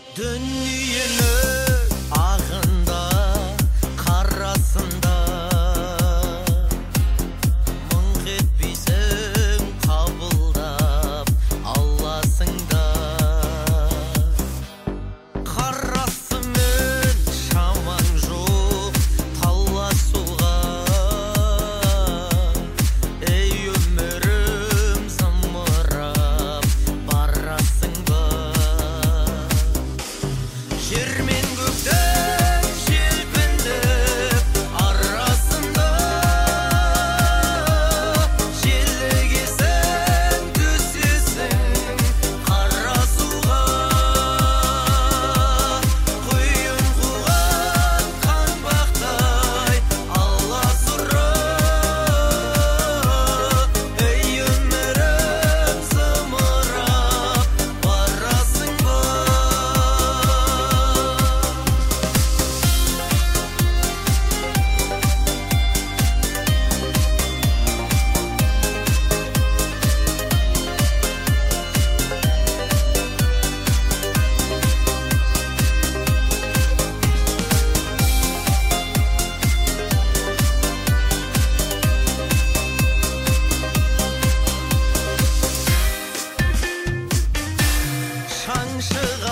Дүниенің ағында, қарасында мұңқ етпейсің, қабылдап аласың да. Қарасымен шамаң жоқ таласуға, ей өмірім зымырап барасың ба. Жер мен көктің желпініп арасында, желігесің түсесің қара суға. Құйын қуған қаңбақтай аласұра, ей өмірім зымырап барасың ба. Шаң шыға